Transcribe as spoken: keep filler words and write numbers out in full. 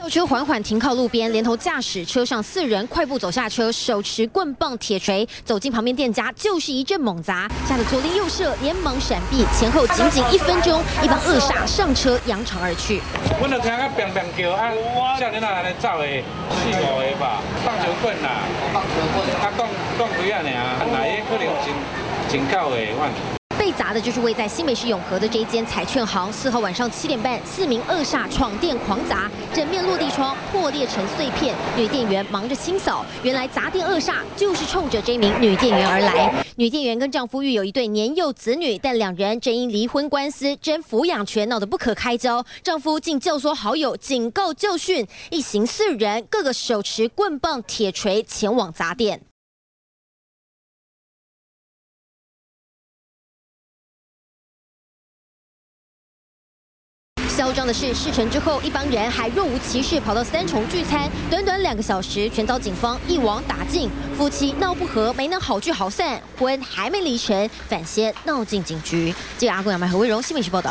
轿车缓缓停靠路边，连同驾驶车上四人快步走下车，手持棍棒、铁锤走进旁边店家，就是一阵猛砸，吓得左邻右舍连忙闪避，前后仅仅一分钟，一帮恶煞上车扬长而去。 我就听个砰砰叫，啊，少年仔安尼走的四五个吧，棒球棍啦，棒球棍，啊，讲讲几啊尔，内可能真真够的，我。 被砸的就是位在新北市永和的这一间彩券行。四号晚上七点半，四名恶煞闯店狂砸，整面落地窗破裂成碎片。女店员忙着清扫，原来砸店恶煞就是冲着这名女店员而来。女店员跟丈夫育有一对年幼子女，但两人正因离婚官司争抚养权闹得不可开交。丈夫竟教唆好友警告教训，一行四人个个手持棍棒、铁锤前往砸店。 嚣张的是，事成之后，一帮人还若无其事跑到三重聚餐，短短两个小时，全遭警方一网打尽。夫妻闹不和，没能好聚好散，婚还没离成，反先闹进警局。记者阿公杨麦和魏荣新闻局报道。